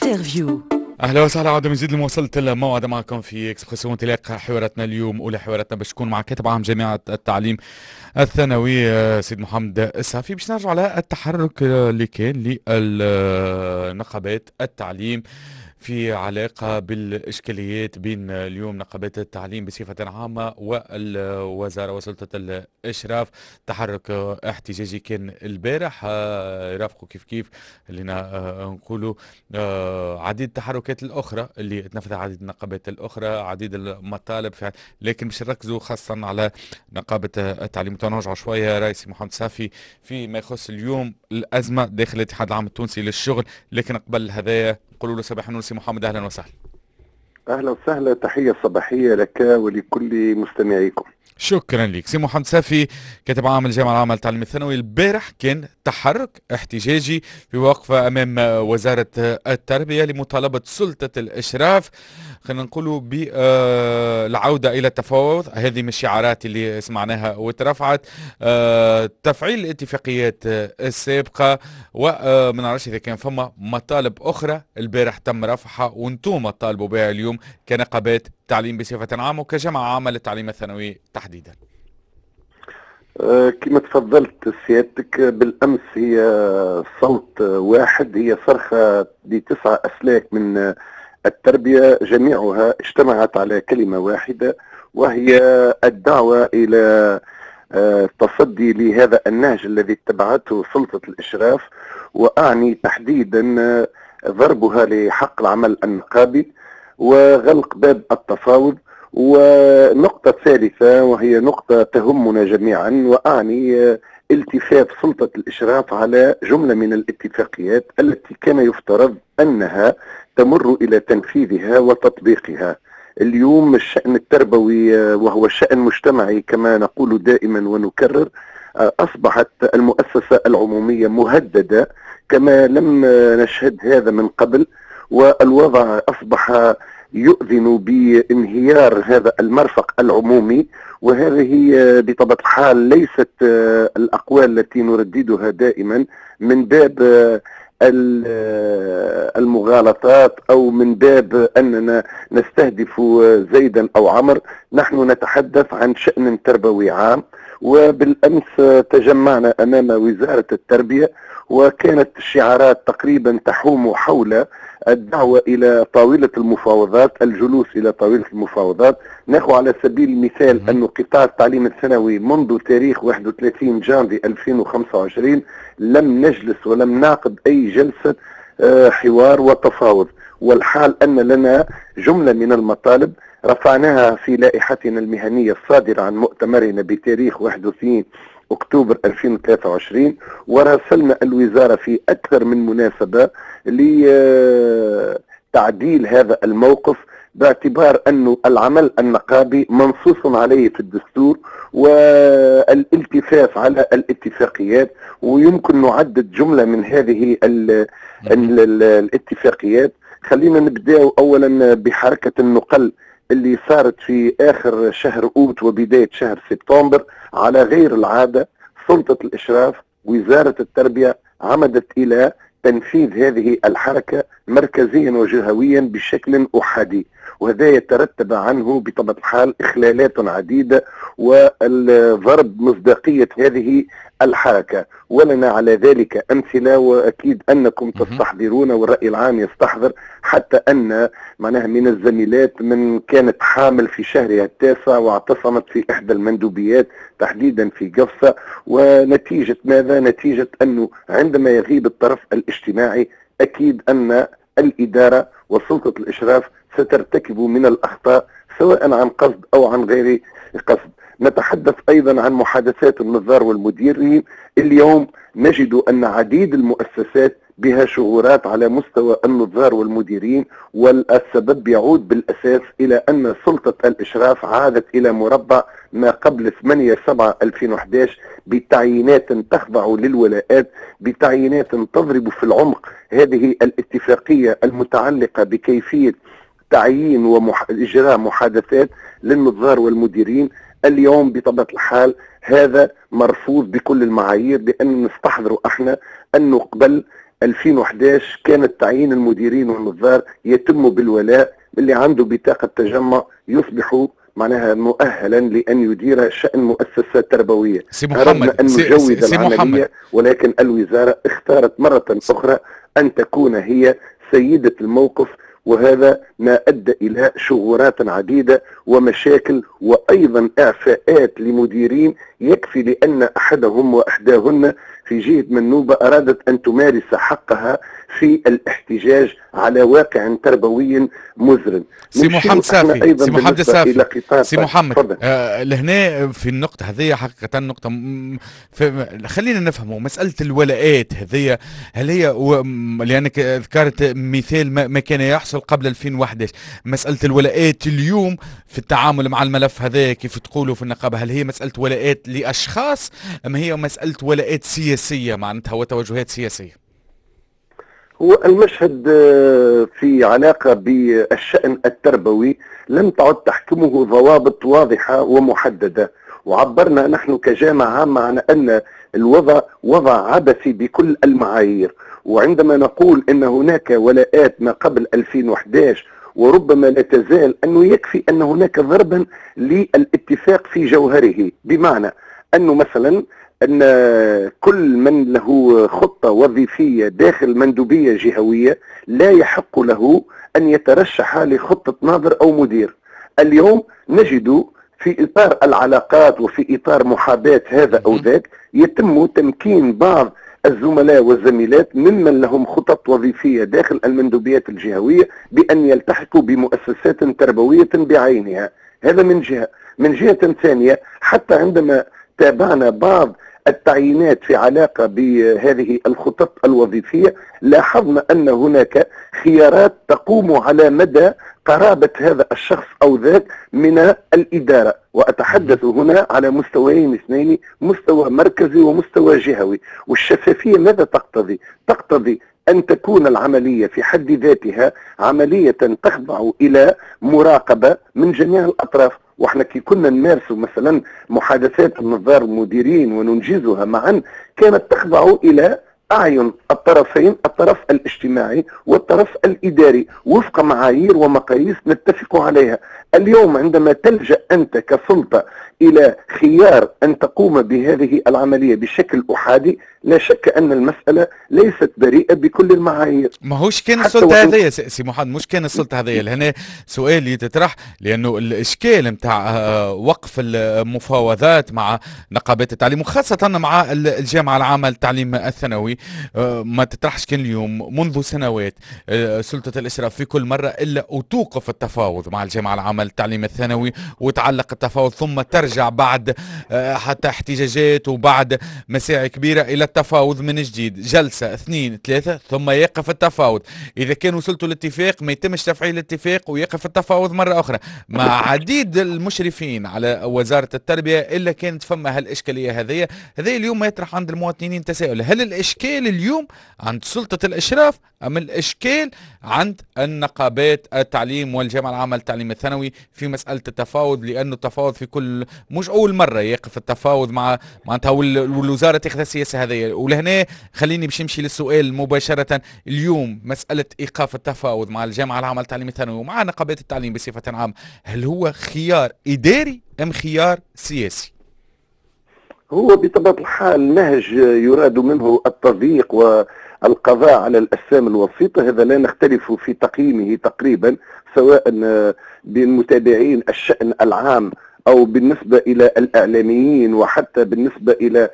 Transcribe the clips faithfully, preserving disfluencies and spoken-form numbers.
انترفيو. اهلا وسهلا، عودة من جديد لمواصلة الموعد معكم في اكسبريسو انطلاق حواراتنا اليوم. اولى حواراتنا باش تكون مع كاتب عام جامعة التعليم الثانوي سيد محمد السافي، باش نرجع على التحرك اللي كان للنقابات التعليم في علاقة بالإشكاليات بين اليوم نقابات التعليم بصفة عامة والوزارة وسلطة الإشراف. تحرك احتجاجي كان البارح، يرافقوا كيف كيف اللي نقولوا عديد التحركات الأخرى اللي تنفذ عديد النقابات الأخرى، عديد المطالب فعلا، لكن باش نركزوا خاصة على نقابة التعليم. متنوع شوية رئيس محمد سافي فيما يخص اليوم الأزمة داخل الاتحاد العام التونسي للشغل، لكن قبل هذايا نقولوا له صباح النور سي محمد، اهلا وسهلا. اهلا وسهلا، تحيه صباحيه لك ولكل مستمعيكم. شكرا لك سي محمد سافي، كاتب عام الجامعه العامه للتعليم الثانوي. البارح كان تحرك احتجاجي في وقفه امام وزاره التربيه لمطالبه سلطه الاشراف، خلينا نقولوا بالعوده الى التفاوض. هذه من الشعارات اللي سمعناها وترفعت، أه تفعيل الاتفاقيات السابقه، وما نعرفش اذا كان فما مطالب اخرى البارح تم رفعها وانتم طالبوا بها اليوم كنقابات تعليم بصفه عامه وكجامعه عامه للتعليم الثانوي تحديدا. أه كما تفضلت سيادتك، بالامس هي صوت واحد، هي صرخه لتسعة اسلاك من التربيه جميعها اجتمعت على كلمه واحده، وهي الدعوه الى التصدي لهذا النهج الذي اتبعته سلطه الاشراف، واعني تحديدا ضربها لحق العمل النقابي وغلق باب التفاوض. ونقطة ثالثة وهي نقطة تهمنا جميعا، وأعني التفاف سلطة الإشراف على جملة من الاتفاقيات التي كان يفترض أنها تمر إلى تنفيذها وتطبيقها. اليوم الشأن التربوي وهو شأن مجتمعي كما نقول دائما ونكرر، أصبحت المؤسسة العمومية مهددة كما لم نشهد هذا من قبل، والوضع أصبح يؤذن بانهيار هذا المرفق العمومي. وهذه بطبيعة الحال ليست الأقوال التي نرددها دائما من باب المغالطات أو من باب أننا نستهدف زيدا أو عمر، نحن نتحدث عن شأن تربوي عام. وبالأمس تجمعنا أمام وزارة التربية، وكانت الشعارات تقريبا تحوم حول الدعوة إلى طاولة المفاوضات، الجلوس إلى طاولة المفاوضات. ناخذ على سبيل المثال أن قطاع التعليم الثانوي منذ تاريخ واحد وثلاثين جانفي ألفين وخمسة وعشرين لم نجلس ولم نعقد أي جلسة حوار وتفاوض، والحال أن لنا جملة من المطالب رفعناها في لائحتنا المهنية الصادرة عن مؤتمرنا بتاريخ واحد وثلاثين أكتوبر ألفين وثلاثة وعشرين، وراسلنا الوزارة في أكثر من مناسبة لتعديل هذا الموقف، باعتبار أن العمل النقابي منصوص عليه في الدستور والالتفاف على الاتفاقيات. ويمكن نعدد جملة من هذه ال ال ال الاتفاقيات. خلينا نبدأ أولا بحركة النقل اللي صارت في آخر شهر أوت وبداية شهر سبتمبر. على غير العادة سلطة الإشراف وزارة التربية عمدت إلى تنفيذ هذه الحركة مركزيا وجهويا بشكل أحادي، وهذا يترتب عنه بطبيعة الحال إخلالات عديدة والضرب مصداقية هذه الحركة، ولنا على ذلك أمثلة، وأكيد أنكم تستحضرون والرأي العام يستحضر، حتى أن معناها من الزميلات من كانت حامل في شهرها التاسع واعتصمت في إحدى المندوبيات تحديدا في قفصة. ونتيجة ماذا؟ نتيجة أنه عندما يغيب الطرف الاجتماعي أكيد أن الإدارة وسلطة الإشراف سترتكب من الأخطاء سواء عن قصد أو عن غير قصد. نتحدث أيضا عن محادثات النظار والمديرين. اليوم نجد أن عديد المؤسسات بها شغورات على مستوى النظار والمديرين، والسبب يعود بالأساس إلى أن سلطة الإشراف عادت إلى مربع ما قبل ثمانية سبعة ألفين وأحد عشر بتعيينات تخضع للولاءات، بتعيينات تضرب في العمق هذه الاتفاقية المتعلقة بكيفية تعيين وإجراء محادثات للنظار والمديرين. اليوم بطبيعة الحال هذا مرفوض بكل المعايير، لأن نستحضر احنا أنه قبل ألفين وأحد عشر كانت تعيين المديرين والنظار يتم بالولاء، اللي عنده بطاقة تجمع يصبح معناها مؤهلا لأن يدير شأن مؤسسة تربوية. سي أردنا محمد أن سي, نجوز سي, سي محمد العملية، ولكن الوزارة اختارت مرة أخرى أن تكون هي سيدة الموقف، وهذا ما أدى إلى شغورات عديدة ومشاكل وأيضا إعفاءات لمديرين. يكفي لأن أحدهم وأحداهن في جهة منوبة أرادت أن تمارس حقها في الاحتجاج على واقع تربوي مزرن. سي محمد صافي سي محمد صافي سي محمد آه لهنا في النقطة هذه حقيقة نقطة خلينا نفهمه مسألة الولاءات هذه، هل هي و... لأنك ذكرت مثال ما, ما كان يحصل قبل ألفين وأحد عشر، مسألة الولاءات اليوم في التعامل مع الملف هذا كيف تقولوا في النقابة، هل هي مسألة ولاءات لأشخاص أم هي مسألة ولاءات سياسية معناتها وتوجهات سياسية؟ هو المشهد في علاقة بالشأن التربوي لم تعد تحكمه ضوابط واضحة ومحددة، وعبرنا نحن كجامعة عامة عن أن الوضع وضع عبثي بكل المعايير. وعندما نقول أن هناك ولاءات ما قبل ألفين وأحد عشر وربما لا تزال، أنه يكفي أن هناك ضربا للاتفاق في جوهره، بمعنى أنه مثلا أن كل من له خطة وظيفية داخل مندوبية جهوية لا يحق له أن يترشح لخطة ناظر أو مدير. اليوم نجد في إطار العلاقات وفي إطار محاباة هذا أو ذاك يتم تمكين بعض الزملاء والزميلات ممن لهم خطط وظيفية داخل المندوبيات الجهوية بأن يلتحقوا بمؤسسات تربوية بعينها. هذا من جهة. من جهة ثانية، حتى عندما تابعنا بعض التعيينات في علاقة بهذه الخطط الوظيفية لاحظنا أن هناك خيارات تقوم على مدى قرابة هذا الشخص أو ذاك من الإدارة، وأتحدث هنا على مستويين اثنين، مستوى مركزي ومستوى جهوي. والشفافية ماذا تقتضي؟ تقتضي أن تكون العملية في حد ذاتها عملية تخضع إلى مراقبة من جميع الأطراف. واحنا كي كنا نمارس مثلا محادثات النظار المديرين وننجزها معا كانت تخضع الى اعين الطرفين، الطرف الاجتماعي والطرف الاداري، وفق معايير ومقاييس نتفق عليها. اليوم عندما تلجأ انت كسلطة الى خيار ان تقوم بهذه العملية بشكل احادي، لا شك ان المسألة ليست بريئة بكل المعايير. ما هوش كان السلطة هذه سي محمد، مش كان السلطة هذه. هنا سؤال يتطرح لانه الاشكال نتاع وقف المفاوضات مع نقابات التعليم وخاصة مع الجامعة العامة للتعليم الثانوي ما تطرحش كان اليوم منذ سنوات سلطة الاشراف في كل مرة الا وتوقف التفاوض مع الجامعة العامة للتعليم الثانوي وتعلق التفاوض ثم ترجع بعد حتى احتجاجات وبعد مساعي كبيرة الى التفاوض من جديد، جلسة اثنين ثلاثة ثم يقف التفاوض. إذا كان وصلتوا لاتفاق ما يتمش تفعيل الاتفاق ويقف التفاوض مرة أخرى مع عديد المشرفين على وزارة التربية. إلا كانت فما هالإشكالية هذه هذه اليوم ما يطرح عند المواطنين تساؤل، هل الإشكال اليوم عند سلطة الإشراف أم الإشكال عند النقابات التعليم والجامعة العامة للتعليم الثانوي في مسألة التفاوض؟ لأنه التفاوض في كل مش أول مرة يقف التفاوض مع معناتها والوزارة تاخذ السياسة هذه. ولهنا خليني باش نمشي للسؤال مباشرة، اليوم مسألة إيقاف التفاوض مع الجامعة العامة للتعليم الثانوي ومع نقابات التعليم بصفة عامة، هل هو خيار إداري أم خيار سياسي؟ هو بطبيعة الحال نهج يراد منه التضييق والقضاء على الأجسام الوسيطة، هذا لا نختلف في تقييمه تقريبا، سواء بالمتابعين الشأن العام أو بالنسبة إلى الإعلاميين وحتى بالنسبة إلى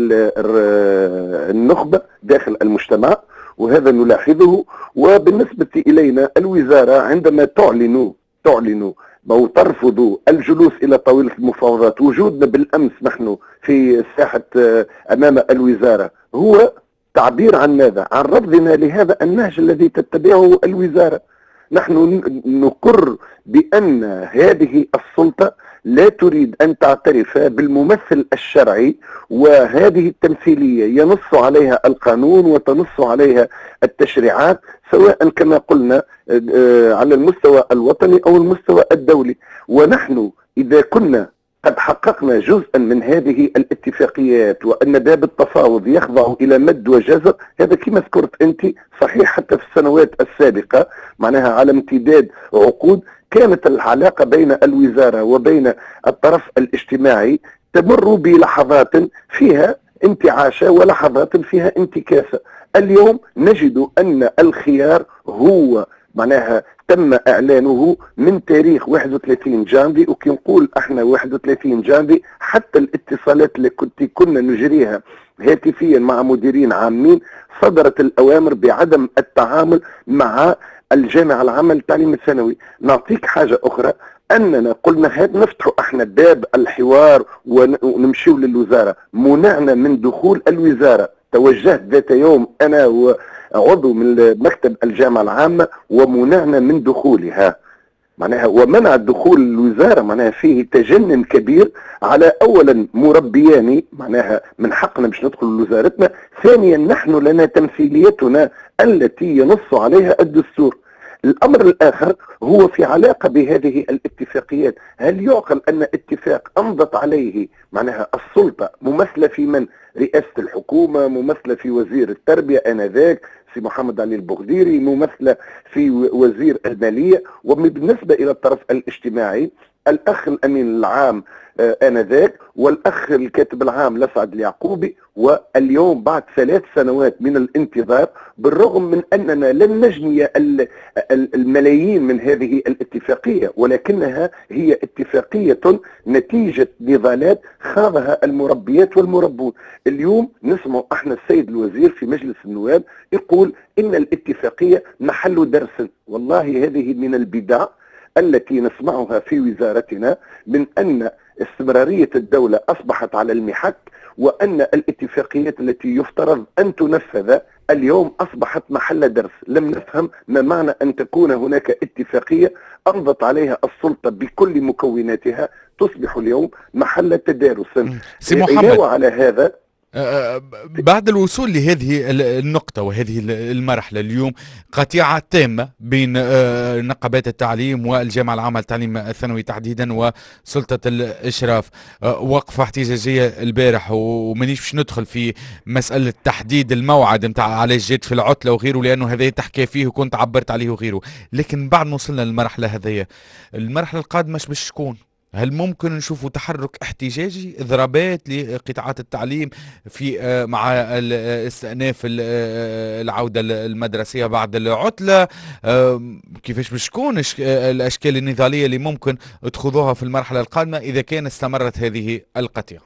النخبة داخل المجتمع، وهذا نلاحظه. وبالنسبة إلينا الوزارة عندما تعلن تعلن أو ترفض الجلوس إلى طاولة المفاوضات، وجودنا بالأمس نحن في ساحة أمام الوزارة هو تعبير عن ماذا؟ عن رفضنا لهذا النهج الذي تتبعه الوزارة. نحن نقر بأن هذه السلطة لا تريد أن تعترف بالممثل الشرعي، وهذه التمثيلية ينص عليها القانون وتنص عليها التشريعات، سواء كما قلنا على المستوى الوطني أو المستوى الدولي. ونحن إذا كنا قد حققنا جزءا من هذه الاتفاقيات، وأن باب التفاوض يخضع إلى مد وجزر. هذا كما ذكرت أنت صحيح، حتى في السنوات السابقة معناها على امتداد عقود كانت العلاقة بين الوزارة وبين الطرف الاجتماعي تمر بلحظات فيها انتعاشة ولحظات فيها انتكاسة. اليوم نجد أن الخيار هو معناها تم اعلانه من تاريخ واحد وثلاثين جانفي، وكي نقول احنا واحد وثلاثين جانفي حتى الاتصالات اللي كنت كنا نجريها هاتفيا مع مديرين عامين صدرت الاوامر بعدم التعامل مع الجامعه العامه للتعليم الثانوي. نعطيك حاجه اخرى، اننا قلنا هذا نفتحوا احنا باب الحوار ونمشيو للوزاره، منعنا من دخول الوزاره. توجهت ذات يوم انا وعضو من مكتب الجامعه العامه ومنعنا من دخولها، معناها ومنع دخول الوزاره معناها فيه تجنن كبير على اولا مربياني، معناها من حقنا باش ندخل لوزارتنا، ثانيا نحن لنا تمثيليتنا التي ينص عليها الدستور. الامر الاخر هو في علاقه بهذه الاتفاقيات، هل يعقل ان اتفاق امضت عليه معناها السلطه ممثله في من؟ رئاسه الحكومه، ممثله في وزير التربيه انذاك سي محمد علي البغديري، ممثله في وزير الماليه، وبالنسبه الى الطرف الاجتماعي الاخ الامين العام انذاك والاخ الكاتب العام لسعد اليعقوبي. واليوم بعد ثلاث سنوات من الانتظار بالرغم من اننا لن نجني الملايين من هذه الاتفاقيه، ولكنها هي اتفاقيه نتيجه نضالات خاضها المربيات والمربون. اليوم نسمع احنا السيد الوزير في مجلس النواب يقول ان الاتفاقيه محل درس. والله هذه من البدع التي نسمعها في وزارتنا، من أن استمرارية الدولة أصبحت على المحك، وأن الاتفاقيات التي يفترض أن تنفذ اليوم أصبحت محل درس. لم نفهم ما معنى أن تكون هناك اتفاقية أمضت عليها السلطة بكل مكوناتها تصبح اليوم محل تدارس. سي محمد، على هذا بعد الوصول لهذه النقطة وهذه المرحلة اليوم قطيعة تامة بين نقابات التعليم والجامعة العامة للتعليم الثانوي تحديدا وسلطة الإشراف، وقفة احتجاجية البارح، ومانيش باش ندخل في مسألة تحديد الموعد نتاع علاش جيت في العطلة وغيره لأنه هذا تحكي فيه وكنت عبرت عليه وغيره. لكن بعد ما وصلنا للمرحلة هذه، المرحلة القادمة مش باش تكون؟ هل ممكن نشوفوا تحرك احتجاجي، اضرابات لقطاعات التعليم في مع استئناف العودة المدرسية بعد العطلة؟ كيفاش باش تكون الاشكال النضالية اللي ممكن تخوضوها في المرحلة القادمة اذا كان استمرت هذه القطيعة؟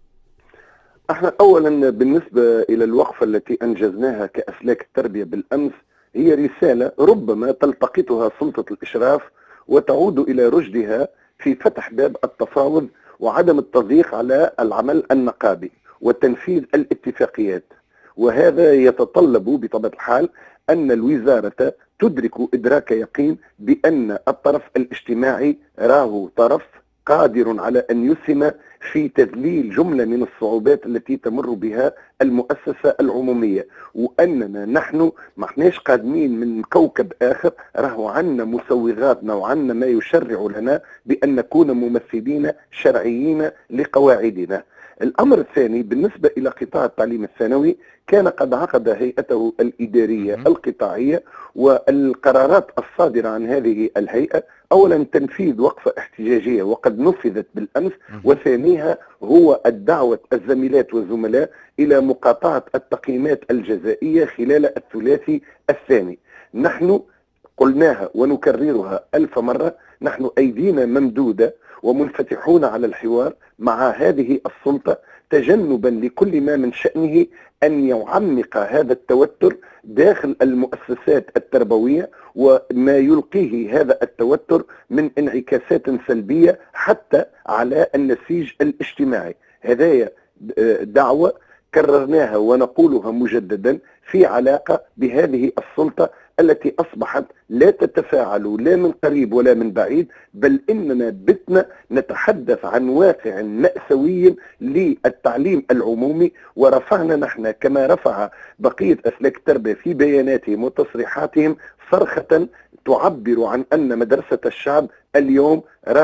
احنا اولا بالنسبة الى الوقفة التي انجزناها كاسلاك التربية بالامس، هي رسالة ربما تلتقطها سلطة الاشراف وتعود الى رشدها في فتح باب التفاوض وعدم التضييق على العمل النقابي وتنفيذ الاتفاقيات. وهذا يتطلب بطبيعة الحال أن الوزارة تدرك إدراك يقين بأن الطرف الاجتماعي راه طرف قادر على أن يسهم في تذليل جملة من الصعوبات التي تمر بها المؤسسة العمومية، وأننا نحن ما احناش قادمين من كوكب آخر، راهو عنا مسوغاتنا وعنا ما يشرع لنا بأن نكون ممثلين شرعيين لقواعدنا. الأمر الثاني بالنسبة إلى قطاع التعليم الثانوي، كان قد عقد هيئته الإدارية القطاعية، والقرارات الصادرة عن هذه الهيئة أولا تنفيذ وقفة احتجاجية وقد نفذت بالأمس، وثانيها هو الدعوة الزميلات والزملاء إلى مقاطعة التقييمات الجزائية خلال الثلاثي الثاني. نحن قلناها ونكررها ألف مرة، نحن أيدينا ممدودة ومنفتحون على الحوار مع هذه السلطة تجنبا لكل ما من شأنه أن يعمق هذا التوتر داخل المؤسسات التربوية، وما يلقيه هذا التوتر من انعكاسات سلبية حتى على النسيج الاجتماعي. هذه دعوة كررناها ونقولها مجددا في علاقة بهذه السلطة التي أصبحت لا تتفاعل لا من قريب ولا من بعيد، بل إننا بتنا نتحدث عن واقع مأساوي للتعليم العمومي. ورفعنا نحن كما رفع بقية أسلاك التربية في بياناتهم وتصريحاتهم صرخة تعبر عن أن مدرسة الشعب اليوم راهي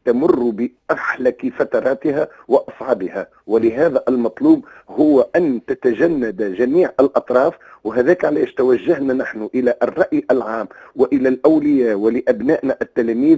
تمر بأحلك فتراتها وأصعبها، ولهذا المطلوب هو أن تتجند جميع الأطراف. وهذاك علاش توجهنا نحن إلى الرأي العام وإلى الأولياء ولأبنائنا التلاميذ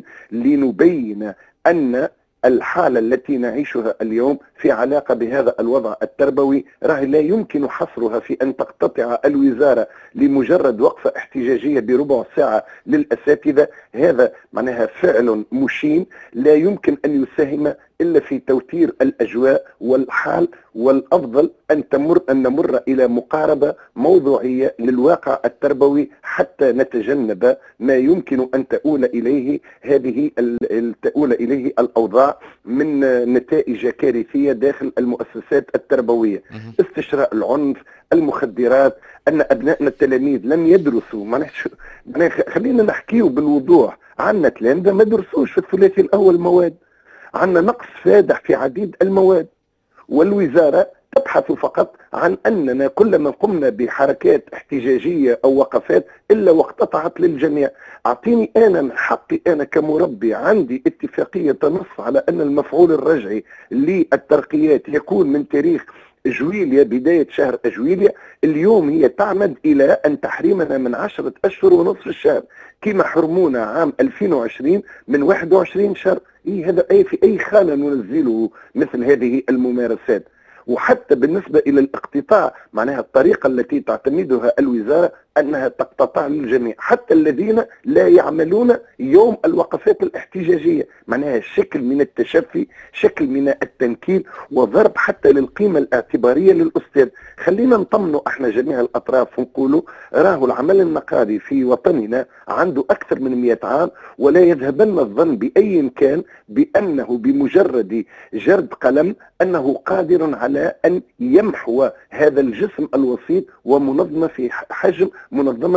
لنبين أن الحالة التي نعيشها اليوم في علاقة بهذا الوضع التربوي راه لا يمكن حصرها في أن تقتطع الوزارة لمجرد وقفة احتجاجية بربع ساعة للأساتذة. هذا معناها فعل مشين لا يمكن أن يساهم إلا في توتير الأجواء والحال، والأفضل أن تمر أن نمر إلى مقاربة موضوعية للواقع التربوي حتى نتجنب ما يمكن أن تؤول إليه هذه تؤول إليه الأوضاع من نتائج كارثية داخل المؤسسات التربوية. استشراء العنف، المخدرات، أن أبنائنا التلاميذ لم يدرسوا. معناها خلينا نحكيه بالوضوح، عندنا تلامذة ما درسوش في الثلاثي الأول مواد، عندنا نقص فادح في عديد المواد، والوزارة تبحث فقط عن أننا كلما قمنا بحركات احتجاجية أو وقفات إلا واقتطعت للجميع. أعطيني أنا من حقي أنا كمربي، عندي اتفاقية تنص على أن المفعول الرجعي للترقيات يكون من تاريخ جويليا، بداية شهر جويليا. اليوم هي تعمد إلى أن تحرمنا من عشرة أشهر ونصف الشهر كما حرمونا عام ألفين وعشرين من واحد وعشرين شهر. إيه هذا أي في أي خانة ننزله مثل هذه الممارسات؟ وحتى بالنسبة إلى الاقتطاع، معناها الطريقة التي تعتمدها الوزارة أنها تقتطع للجميع حتى الذين لا يعملون يوم الوقفات الاحتجاجية. معناها شكل من التشفي، شكل من التنكيل، وضرب حتى للقيمة الاعتبارية للأستاذ. خلينا نطمنوا احنا جميع الأطراف ونقولوا راهو العمل النقابي في وطننا عنده أكثر من مئة عام، ولا يذهبن الظن بأي كان بأنه بمجرد جرد قلم أنه قادر على أن يمحو هذا الجسم الوسيط ومنظمة في حجم منظمة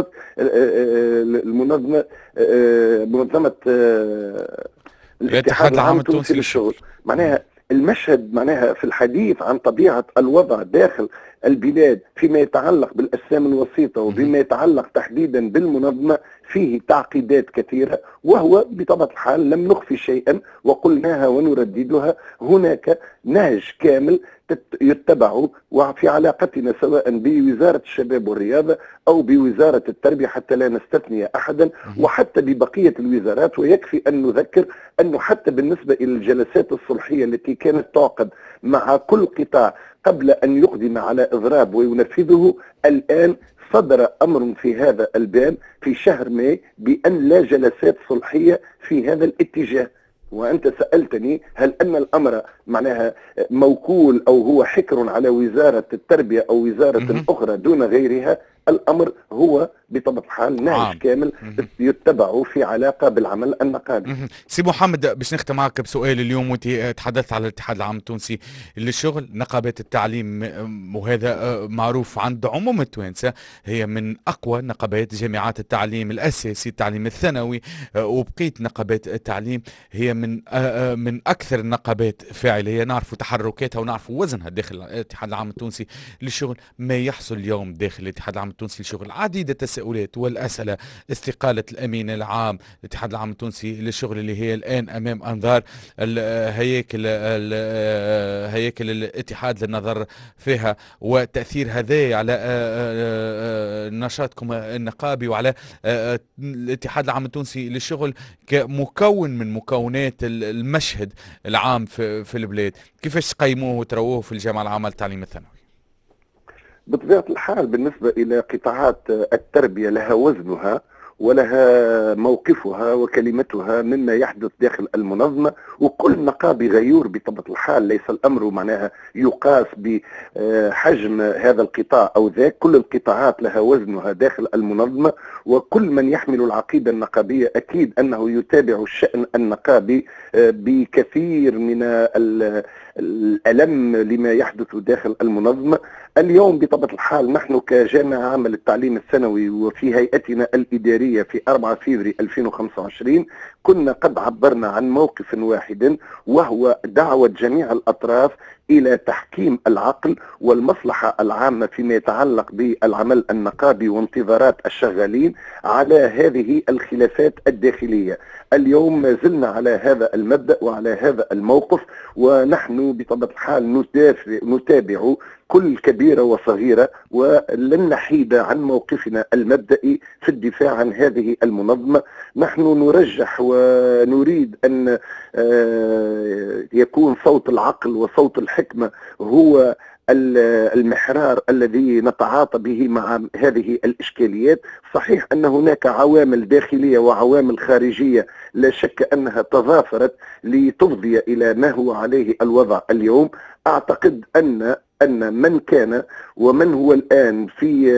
المنظمة منظمة الاتحاد العام التونسي للشغل. معناها المشهد معناها في الحديث عن طبيعة الوضع داخل البلاد فيما يتعلق بالأجسام الوسيطة وبما يتعلق تحديدا بالمنظمة فيه تعقيدات كثيرة، وهو بطبيعة الحال لم نخفي شيئا وقلناها ونرددها. هناك نهج كامل يتبع وفي علاقتنا سواء بوزارة الشباب والرياضة أو بوزارة التربية حتى لا نستثني أحدا، وحتى ببقية الوزارات. ويكفي أن نذكر أنه حتى بالنسبة إلى الجلسات الصلحية التي كانت تعقد مع كل قطاع قبل أن يقدم على إضراب وينفذه، الآن صدر أمر في هذا الباب في شهر ماي بأن لا جلسات صلحية في هذا الاتجاه. وأنت سألتني هل أن الأمر معناها موكول أو هو حكر على وزارة التربية أو وزارة أخرى دون غيرها. الأمر هو بطبيعة الحال نهج كامل يتبع في علاقة بالعمل النقابي. سي محمد، باش نختم معك بسؤال. اليوم وانت تحدثت على الاتحاد العام التونسي للشغل، نقابات التعليم وهذا معروف عند عموم التوانسة هي من أقوى نقابات جامعات التعليم الأساسي التعليم الثانوي، وبقية نقابات التعليم هي من من أكثر النقابات فاعلية. نعرفوا تحركاتها ونعرفوا وزنها داخل الاتحاد العام التونسي للشغل. ما يحصل اليوم داخل الاتحاد العام التونسي للشغل عديد التساؤلات والأسئلة. استقالة الأمين العام الاتحاد العام التونسي للشغل اللي هي الآن أمام أنظار هياكل هياكل الاتحاد للنظر فيها، وتأثير هذا على نشاطكم النقابي وعلى الاتحاد العام التونسي للشغل كمكون من مكونات المشهد العام في, في البلاد. كيفاش تقيموه وترووه في الجامعة العامة للتعليم الثانوي؟ بطبيعة الحال بالنسبة إلى قطاعات التربية لها وزنها ولها موقفها وكلمتها مما يحدث داخل المنظمة، وكل نقابي غيور بطبيعة الحال. ليس الأمر معناها يقاس بحجم هذا القطاع أو ذاك، كل القطاعات لها وزنها داخل المنظمة، وكل من يحمل العقيدة النقابية أكيد أنه يتابع الشأن النقابي بكثير من الألم لما يحدث داخل المنظمة. اليوم بطبيعة الحال نحن كجامعة عامة للتعليم الثانوي وفي هيئتنا الإدارية في أربعة فبراير ألفين وخمسة وعشرين كنا قد عبرنا عن موقف واحد، وهو دعوة جميع الأطراف إلى تحكيم العقل والمصلحة العامة فيما يتعلق بالعمل النقابي وانتظارات الشغالين على هذه الخلافات الداخلية. اليوم ما زلنا على هذا المبدأ وعلى هذا الموقف، ونحن بطبيعة الحال نتابع كل كبيرة وصغيرة، ولن نحيد عن موقفنا المبدئي في الدفاع عن هذه المنظمة. نحن نرجح ونريد أن يكون صوت العقل وصوت الحكمة هو المحرار الذي نتعاطى به مع هذه الإشكاليات. صحيح أن هناك عوامل داخلية وعوامل خارجية لا شك أنها تضافرت لتفضي إلى ما هو عليه الوضع اليوم. أعتقد أن أن من كان ومن هو الآن في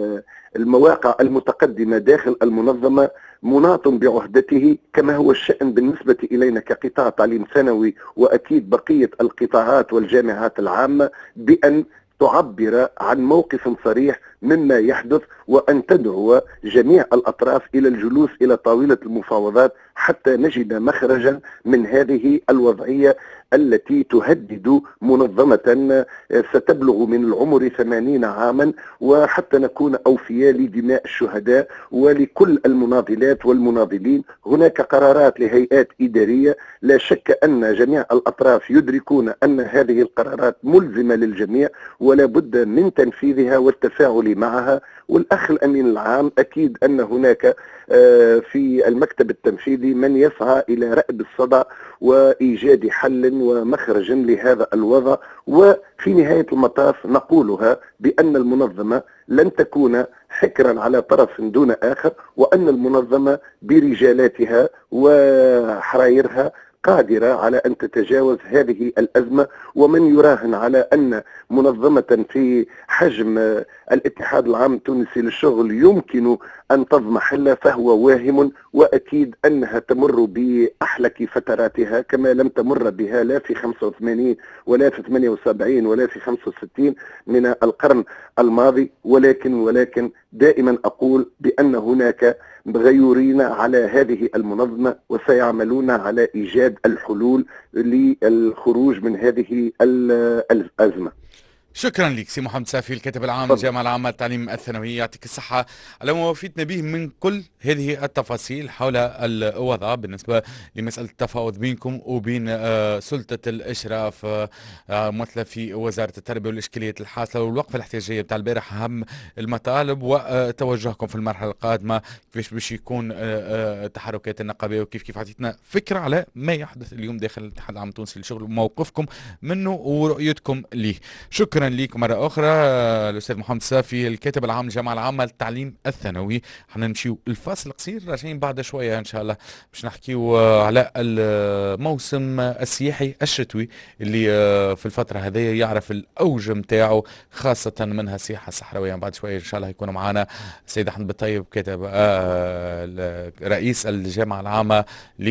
المواقع المتقدمة داخل المنظمة مناط بعهدته، كما هو الشأن بالنسبة إلينا كقطاع تعليم ثانوي وأكيد بقية القطاعات والجامعات العامة، بأن تعبر عن موقف صريح مما يحدث، وأن تدعو جميع الأطراف إلى الجلوس إلى طاولة المفاوضات حتى نجد مخرجا من هذه الوضعية التي تهدد منظمة ستبلغ من العمر ثمانين عاما، وحتى نكون أوفياء لدماء الشهداء ولكل المناضلات والمناضلين. هناك قرارات لهيئات إدارية، لا شك أن جميع الأطراف يدركون أن هذه القرارات ملزمة للجميع ولا بد من تنفيذها والتفاعل معها. والأخ الأمين العام أكيد أن هناك في المكتب التنفيذي من يسعى إلى رأب الصدع وإيجاد حل ومخرج لهذا الوضع. وفي نهاية المطاف نقولها بأن المنظمة لن تكون حكرا على طرف دون آخر، وأن المنظمة برجالاتها وحرايرها قادرة على أن تتجاوز هذه الأزمة. ومن يراهن على أن منظمة في حجم الاتحاد العام التونسي للشغل يمكن أن تضمحل فهو واهم، وأكيد أنها تمر بأحلك فتراتها كما لم تمر بها لا في خمسة وثمانين ولا في ثمانية وسبعين ولا في خمسة وستين من القرن الماضي. ولكن ولكن دائما أقول بأن هناك غيورين على هذه المنظمة وسيعملون على إيجاد الحلول للخروج من هذه الأزمة. شكرا لك سي محمد سافي، الكاتب العام للجامعة العامة للتعليم الثانوي، يعطيك الصحة على ما وفيتنا به من كل هذه التفاصيل حول الوضع بالنسبة لمسألة التفاوض بينكم وبين سلطة الإشراف ممثلة في وزارة التربية والإشكاليات الحاصلة والوقفة الاحتجاجية بتاع البارح، أهم المطالب وتوجهكم في المرحلة القادمة كيفاش باش يكون التحركات النقابية، وكيف كيف عطيتنا فكرة على ما يحدث اليوم داخل الاتحاد العام التونسي للشغل وموقفكم منه ورؤيتكم ليه. شكرا لكم مرة أخرى الأستاذ محمد سافي، الكاتب العام للجامعة العامة للتعليم الثانوي. حنمشيو الفاصل قصير، راجعين بعد شوية إن شاء الله باش نحكيو على الموسم السياحي الشتوي اللي في الفترة هذه يعرف الأوج متاعه، خاصة منها السياحة الصحراوية. بعد شوية إن شاء الله يكون معنا السيد أحمد بالطيب، كاتب رئيس الجامعة العامة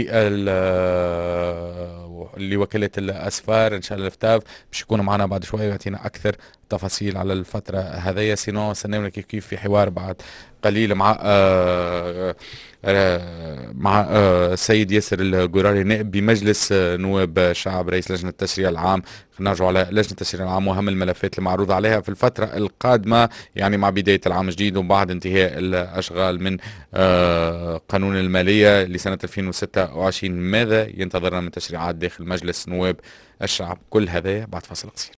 لوكالة الأسفار إن شاء الله الفتاف، باش يكونوا معنا بعد شوية ويعطينا أكثر تفاصيل على الفترة هذه. سينو سنعمل كيف كيف في حوار بعد قليل مع آآ آآ مع السيد ياسر القراري نائب بمجلس نواب الشعب رئيس لجنة التشريع العام. نرجع على لجنة التشريع العام وأهم الملفات المعروضة عليها في الفترة القادمة، يعني مع بداية العام الجديد وبعد انتهاء الأشغال من قانون المالية لسنة ألفين وستة وعشرين. ماذا ينتظرنا من تشريعات داخل مجلس نواب الشعب؟ كل هذا بعد فاصل قصير.